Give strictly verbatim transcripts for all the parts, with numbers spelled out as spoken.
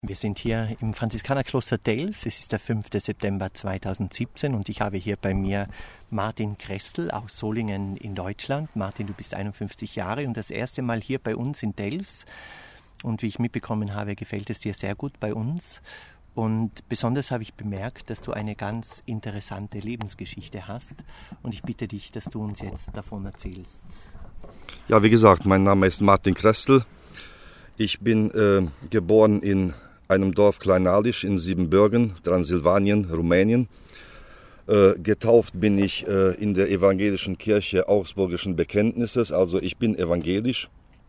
Wir sind hier im Franziskanerkloster Delfs. Es ist der fünfte September zweitausendsiebzehn und ich habe hier bei mir Martin Krestl aus Solingen in Deutschland. Martin, du bist einundfünfzig Jahre und das erste Mal hier bei uns in Delfs. Und wie ich mitbekommen habe, gefällt es dir sehr gut bei uns. Und besonders habe ich bemerkt, dass du eine ganz interessante Lebensgeschichte hast. Und ich bitte dich, dass du uns jetzt davon erzählst. Ja, wie gesagt, mein Name ist Martin Krestl. Ich bin äh, geboren in einem Dorf Kleinalisch in Siebenbürgen, Transsilvanien, Rumänien. Äh, getauft bin ich äh, in der evangelischen Kirche Augsburgischen Bekenntnisses, also ich bin evangelisch.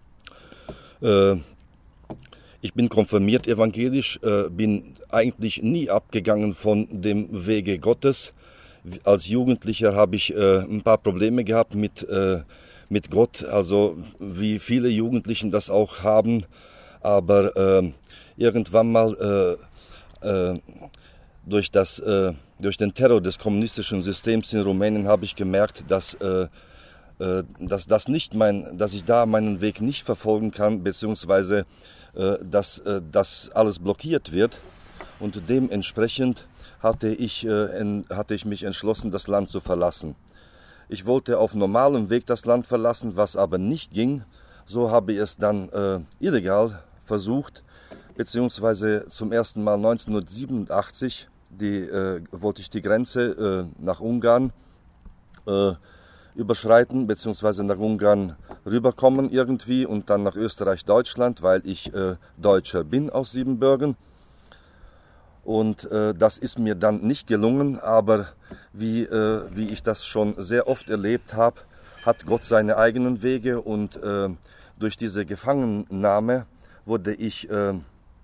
Äh, ich bin konfirmiert evangelisch, äh, bin eigentlich nie abgegangen von dem Wege Gottes. Als Jugendlicher habe ich äh, ein paar Probleme gehabt mit, äh, mit Gott, also wie viele Jugendlichen das auch haben, aber äh, irgendwann mal äh, äh, durch, das, äh, durch den Terror des kommunistischen Systems in Rumänien habe ich gemerkt, dass, äh, äh, dass, das nicht mein, dass ich da meinen Weg nicht verfolgen kann, beziehungsweise äh, dass äh, das alles blockiert wird. Und dementsprechend hatte ich, äh, en, hatte ich mich entschlossen, das Land zu verlassen. Ich wollte auf normalem Weg das Land verlassen, was aber nicht ging. So habe ich es dann äh, illegal versucht, beziehungsweise zum ersten Mal neunzehnhundertsiebenundachtzig die, äh, wollte ich die Grenze äh, nach Ungarn äh, überschreiten, beziehungsweise nach Ungarn rüberkommen irgendwie und dann nach Österreich, Deutschland, weil ich äh, Deutscher bin aus Siebenbürgen. Und äh, das ist mir dann nicht gelungen, aber wie, äh, wie ich das schon sehr oft erlebt habe, hat Gott seine eigenen Wege und äh, durch diese Gefangennahme wurde ich äh,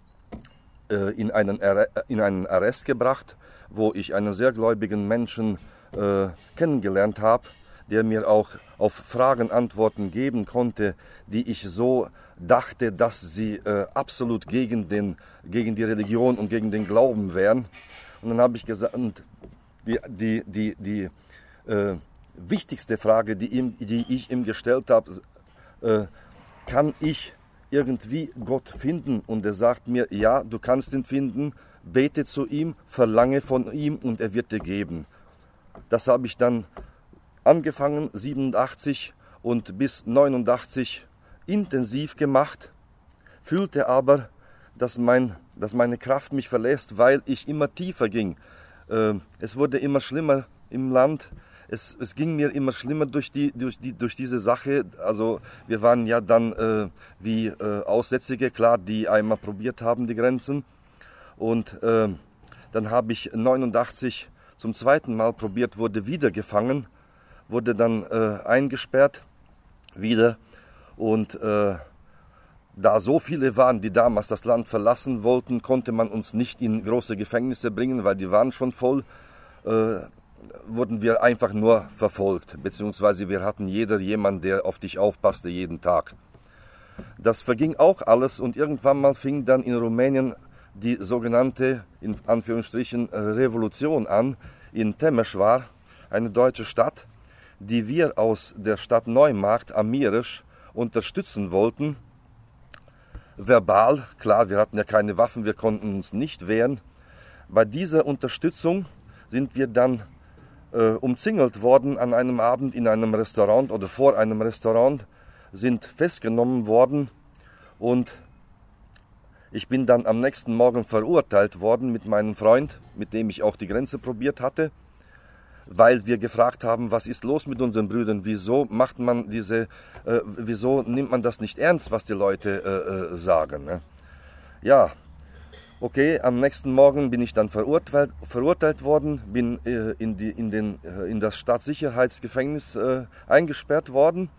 In einen, in einen Arrest gebracht, wo ich einen sehr gläubigen Menschen äh, kennengelernt habe, der mir auch auf Fragen Antworten geben konnte, die ich so dachte, dass sie äh, absolut gegen, den, gegen die Religion und gegen den Glauben wären. Und dann habe ich gesagt, die, die, die, die äh, wichtigste Frage, die, ihm, die ich ihm gestellt habe, äh, kann ich irgendwie Gott finden? Und er sagt mir, ja, du kannst ihn finden, bete zu ihm, verlange von ihm und er wird dir geben. Das habe ich dann angefangen, siebenundachtzig und bis neunundachtzig intensiv gemacht, fühlte aber, dass, mein, dass meine Kraft mich verlässt, weil ich immer tiefer ging. Es wurde immer schlimmer im Land. Es, es ging mir immer schlimmer durch, die, durch, die, durch diese Sache. Also wir waren ja dann äh, wie äh, Aussätzige, klar, die einmal probiert haben, die Grenzen. Und äh, dann habe ich neunundachtzig zum zweiten Mal probiert, wurde wieder gefangen, wurde dann äh, eingesperrt, wieder. Und äh, da so viele waren, die damals das Land verlassen wollten, konnte man uns nicht in große Gefängnisse bringen, weil die waren schon voll. Äh, wurden wir einfach nur verfolgt, beziehungsweise wir hatten jeder jemand, der auf dich aufpasste jeden Tag. Das verging auch alles und irgendwann mal fing dann in Rumänien die sogenannte, in Anführungsstrichen, Revolution an, in Temeschwar, eine deutsche Stadt, die wir aus der Stadt Neumarkt am Mieresch unterstützen wollten. Verbal, klar, wir hatten ja keine Waffen, wir konnten uns nicht wehren. Bei dieser Unterstützung sind wir dann äh, umzingelt worden an einem Abend in einem Restaurant oder vor einem Restaurant, sind festgenommen worden und ich bin dann am nächsten Morgen verurteilt worden mit meinem Freund, mit dem ich auch die Grenze probiert hatte, weil wir gefragt haben, was ist los mit unseren Brüdern, wieso macht man diese, äh, wieso nimmt man das nicht ernst, was die Leute äh, äh, sagen. Ne? Ja, okay, am nächsten Morgen bin ich dann verurteilt, verurteilt worden, bin äh, in, die, in, den, äh, in das Staatssicherheitsgefängnis äh, eingesperrt worden,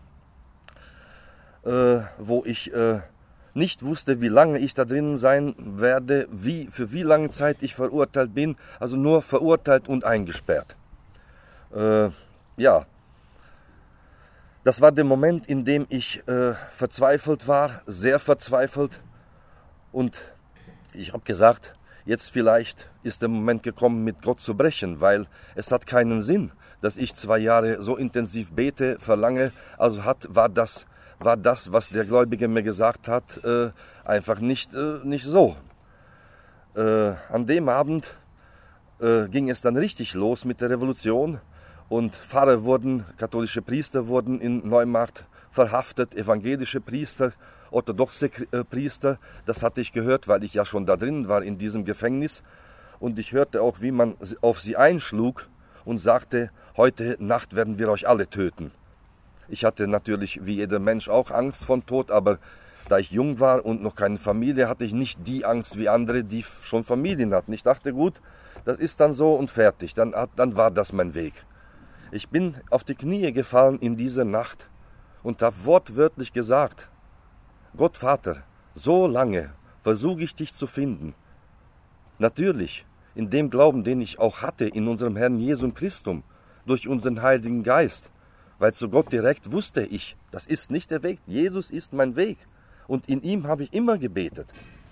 äh, wo ich äh, nicht wusste, wie lange ich da drinnen sein werde, wie, für wie lange Zeit ich verurteilt bin, also nur verurteilt und eingesperrt. Äh, ja, das war der Moment, in dem ich äh, verzweifelt war, sehr verzweifelt und ich habe gesagt, jetzt vielleicht ist der Moment gekommen, mit Gott zu brechen, weil es hat keinen Sinn, dass ich zwei Jahre so intensiv bete, verlange. Also hat, war, das, war das, was der Gläubige mir gesagt hat, äh, einfach nicht, äh, nicht so. Äh, an dem Abend äh, ging es dann richtig los mit der Revolution und Pfarrer wurden, katholische Priester wurden in Neumarkt verhaftet, evangelische Priester, orthodoxe äh, Priester. Das hatte ich gehört, weil ich ja schon da drin war in diesem Gefängnis. Und ich hörte auch, wie man auf sie einschlug und sagte, heute Nacht werden wir euch alle töten. Ich hatte natürlich wie jeder Mensch auch Angst vor dem Tod, aber da ich jung war und noch keine Familie, hatte ich nicht die Angst wie andere, die schon Familien hatten. Ich dachte, gut, das ist dann so und fertig, dann, dann war das mein Weg. Ich bin auf die Knie gefallen in dieser Nacht und habe wortwörtlich gesagt, Gott Vater, so lange versuche ich dich zu finden. Natürlich, in dem Glauben, den ich auch hatte in unserem Herrn Jesum Christum, durch unseren Heiligen Geist, weil zu Gott direkt wusste ich, das ist nicht der Weg, Jesus ist mein Weg und in ihm habe ich immer gebetet.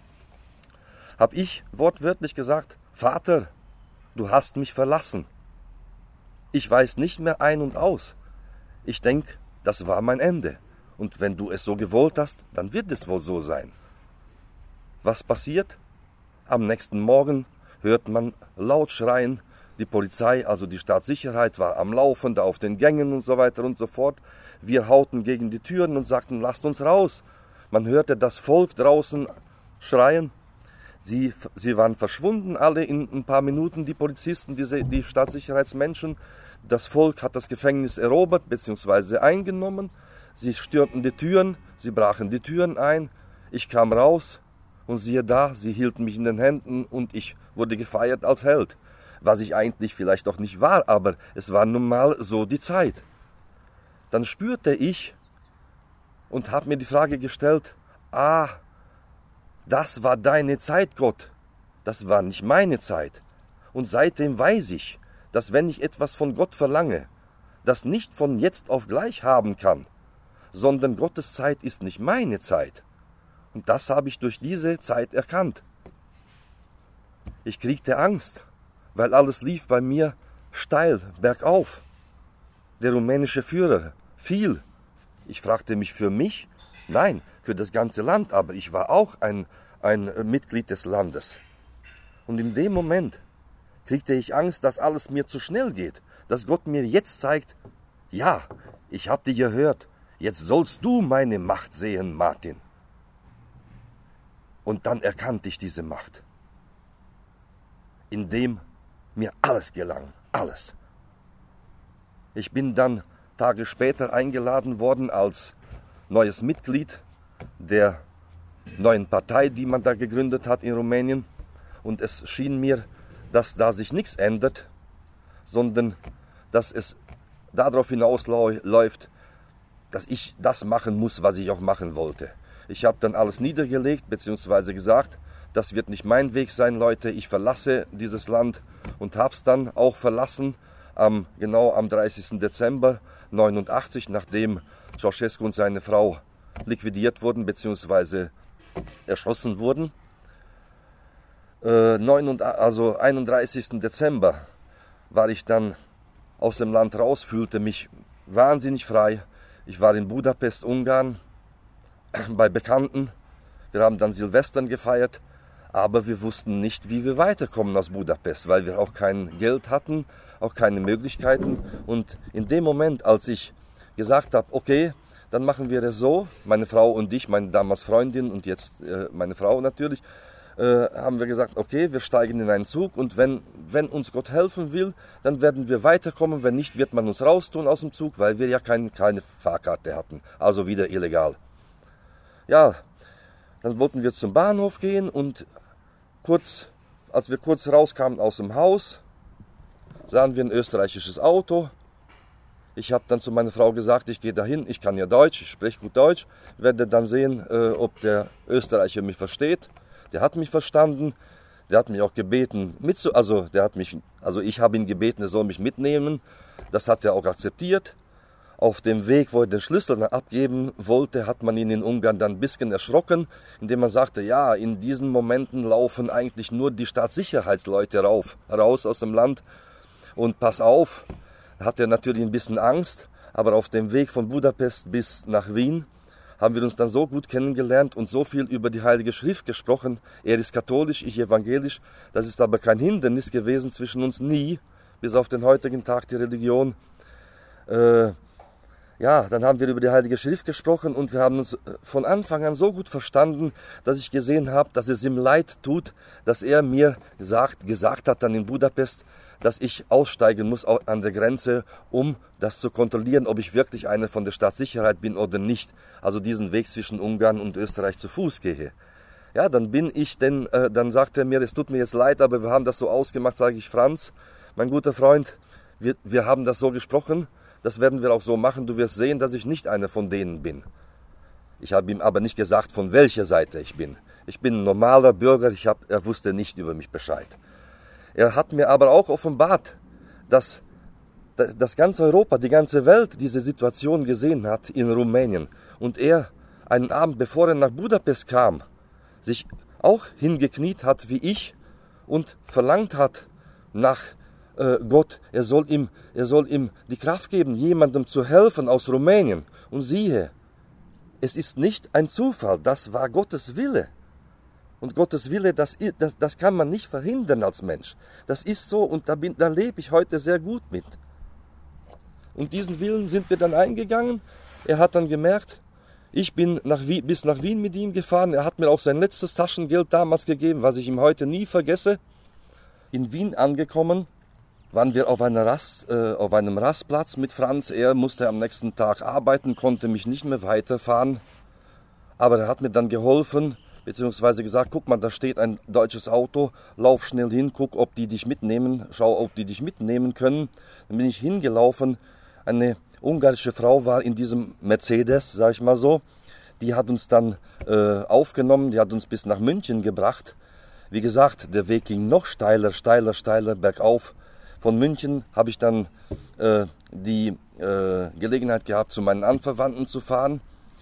Habe ich wortwörtlich gesagt, Vater, du hast mich verlassen. Ich weiß nicht mehr ein und aus. Ich denke, das war mein Ende und wenn du es so gewollt hast, dann wird es wohl so sein. Was passiert? Am nächsten Morgen hört man laut schreien, die Polizei, also die Staatssicherheit war am Laufen, da auf den Gängen und so weiter und so fort. Wir hauten gegen die Türen und sagten, lasst uns raus. Man hörte das Volk draußen schreien. Sie, sie waren verschwunden, alle in ein paar Minuten, die Polizisten, diese, die Staatssicherheitsmenschen. Das Volk hat das Gefängnis erobert bzw. eingenommen. Sie stürmten die Türen, sie brachen die Türen ein. Ich kam raus. Und siehe da, sie hielten mich in den Händen und ich wurde gefeiert als Held. Was ich eigentlich vielleicht auch nicht war, aber es war nun mal so die Zeit. Dann spürte ich und habe mir die Frage gestellt, ah, das war deine Zeit, Gott. Das war nicht meine Zeit. Und seitdem weiß ich, dass wenn ich etwas von Gott verlange, das nicht von jetzt auf gleich haben kann, sondern Gottes Zeit ist nicht meine Zeit. Und das habe ich durch diese Zeit erkannt. Ich kriegte Angst, weil alles lief bei mir steil bergauf. Der rumänische Führer fiel. Ich fragte mich für mich, nein, für das ganze Land, aber ich war auch ein, ein Mitglied des Landes. Und in dem Moment kriegte ich Angst, dass alles mir zu schnell geht, dass Gott mir jetzt zeigt, ja, ich habe dich gehört, jetzt sollst du meine Macht sehen, Martin. Und dann erkannte ich diese Macht, indem mir alles gelang, alles. Ich bin dann Tage später eingeladen worden als neues Mitglied der neuen Partei, die man da gegründet hat in Rumänien. Und es schien mir, dass da sich nichts ändert, sondern dass es darauf hinausläuft, dass ich das machen muss, was ich auch machen wollte. Ich habe dann alles niedergelegt, beziehungsweise gesagt, das wird nicht mein Weg sein, Leute, ich verlasse dieses Land und habe es dann auch verlassen, am, genau am dreißigsten Dezember neunundachtzig, nachdem Ceausescu und seine Frau liquidiert wurden, beziehungsweise erschossen wurden. Äh, neun, also einunddreißigsten Dezember war ich dann aus dem Land raus, fühlte mich wahnsinnig frei. Ich war in Budapest, Ungarn, bei Bekannten. Wir haben dann Silvestern gefeiert, aber wir wussten nicht, wie wir weiterkommen aus Budapest, weil wir auch kein Geld hatten, auch keine Möglichkeiten. Und in dem Moment, als ich gesagt habe, okay, dann machen wir es so, meine Frau und ich, meine damals Freundin und jetzt äh, meine Frau natürlich, äh, haben wir gesagt, okay, wir steigen in einen Zug und wenn, wenn uns Gott helfen will, dann werden wir weiterkommen. Wenn nicht, wird man uns raustun aus dem Zug, weil wir ja kein, keine Fahrkarte hatten, also wieder illegal. Ja, dann wollten wir zum Bahnhof gehen und kurz, als wir kurz rauskamen aus dem Haus, sahen wir ein österreichisches Auto. Ich habe dann zu meiner Frau gesagt, ich gehe dahin, ich kann ja Deutsch, ich spreche gut Deutsch, werde dann sehen, äh, ob der Österreicher mich versteht. Der hat mich verstanden, der hat mich auch gebeten, mitzu also, der hat mich, also ich habe ihn gebeten, er soll mich mitnehmen. Das hat er auch akzeptiert. Auf dem Weg, wo er den Schlüssel abgeben wollte, hat man ihn in Ungarn dann ein bisschen erschrocken, indem man sagte, ja, in diesen Momenten laufen eigentlich nur die Staatssicherheitsleute rauf, raus aus dem Land. Und pass auf, hat er natürlich ein bisschen Angst, aber auf dem Weg von Budapest bis nach Wien haben wir uns dann so gut kennengelernt und so viel über die Heilige Schrift gesprochen. Er ist katholisch, ich evangelisch. Das ist aber kein Hindernis gewesen zwischen uns, nie, bis auf den heutigen Tag die Religion. Äh, ja, dann haben wir über die Heilige Schrift gesprochen und wir haben uns von Anfang an so gut verstanden, dass ich gesehen habe, dass es ihm leid tut, dass er mir gesagt, gesagt hat dann in Budapest, dass ich aussteigen muss an der Grenze, um das zu kontrollieren, ob ich wirklich einer von der Staatssicherheit bin oder nicht. Also diesen Weg zwischen Ungarn und Österreich zu Fuß gehe. Ja, dann bin ich, denn, äh, dann sagt er mir, es tut mir jetzt leid, aber wir haben das so ausgemacht, sage ich, Franz, mein guter Freund, wir, wir haben das so gesprochen, das werden wir auch so machen, du wirst sehen, dass ich nicht einer von denen bin. Ich habe ihm aber nicht gesagt, von welcher Seite ich bin. Ich bin ein normaler Bürger, ich hab, er wusste nicht über mich Bescheid. Er hat mir aber auch offenbart, dass das ganze Europa, die ganze Welt diese Situation gesehen hat in Rumänien. Und er einen Abend, bevor er nach Budapest kam, sich auch hingekniet hat wie ich und verlangt hat nach äh, Gott, er soll, ihm, er soll ihm die Kraft geben, jemandem zu helfen aus Rumänien. Und siehe, es ist nicht ein Zufall, das war Gottes Wille. Und Gottes Wille, das, das, das kann man nicht verhindern als Mensch. Das ist so und da, bin, da lebe ich heute sehr gut mit. Und diesen Willen sind wir dann eingegangen. Er hat dann gemerkt, ich bin nach Wien, bis nach Wien mit ihm gefahren. Er hat mir auch sein letztes Taschengeld damals gegeben, was ich ihm heute nie vergesse. In Wien angekommen, waren wir auf, einer Rast, äh, auf einem Rastplatz mit Franz. Er musste am nächsten Tag arbeiten, konnte mich nicht mehr weiterfahren. Aber er hat mir dann geholfen, beziehungsweise gesagt, guck mal, da steht ein deutsches Auto, lauf schnell hin, guck, ob die dich mitnehmen, schau, ob die dich mitnehmen können. Dann bin ich hingelaufen, eine ungarische Frau war in diesem Mercedes, sag ich mal so, die hat uns dann äh, aufgenommen, die hat uns bis nach München gebracht. Wie gesagt, der Weg ging noch steiler, steiler, steiler bergauf. Von München habe ich dann äh, die äh, Gelegenheit gehabt, zu meinen Anverwandten zu fahren.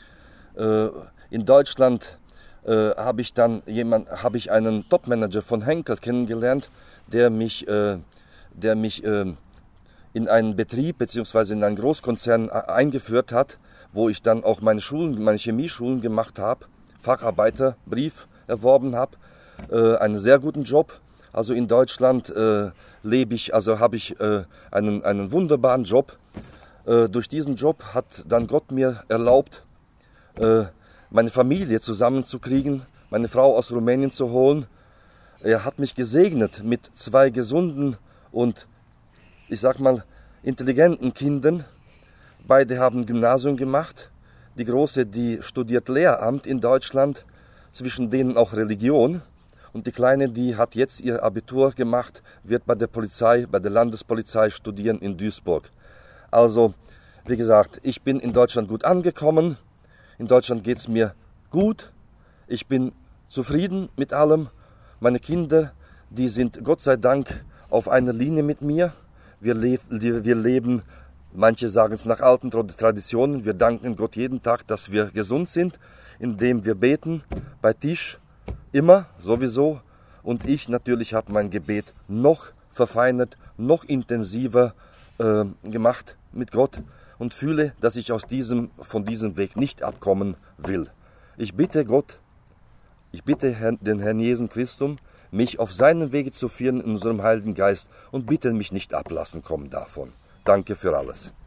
Äh, in Deutschland Äh, habe ich dann jemand, habe ich einen Topmanager von Henkel kennengelernt, der mich, äh, der mich äh, in einen Betrieb bzw. in einen Großkonzern eingeführt hat, wo ich dann auch meine Schulen, meine Chemieschulen gemacht habe, Facharbeiterbrief erworben habe, äh, einen sehr guten Job. Also in Deutschland äh, lebe ich, also habe ich äh, einen, einen wunderbaren Job. Äh, durch diesen Job hat dann Gott mir erlaubt, äh, meine Familie zusammenzukriegen, meine Frau aus Rumänien zu holen. Er hat mich gesegnet mit zwei gesunden und, ich sag mal, intelligenten Kindern. Beide haben Gymnasium gemacht. Die Große, die studiert Lehramt in Deutschland, zwischen denen auch Religion. Und die Kleine, die hat jetzt ihr Abitur gemacht, wird bei der Polizei, bei der Landespolizei studieren in Duisburg. Also, wie gesagt, ich bin in Deutschland gut angekommen. In Deutschland geht es mir gut. Ich bin zufrieden mit allem. Meine Kinder, die sind Gott sei Dank auf einer Linie mit mir. Wir, le wir leben, manche sagen es nach alten Traditionen, wir danken Gott jeden Tag, dass wir gesund sind, indem wir beten, bei Tisch, immer, sowieso. Und ich natürlich habe mein Gebet noch verfeinert, noch intensiver äh, gemacht mit Gott. Und fühle, dass ich aus diesem, von diesem Weg nicht abkommen will. Ich bitte Gott, ich bitte den Herrn Jesus Christus, mich auf seinen Wege zu führen in unserem Heiligen Geist und bitte mich nicht ablassen kommen davon. Danke für alles.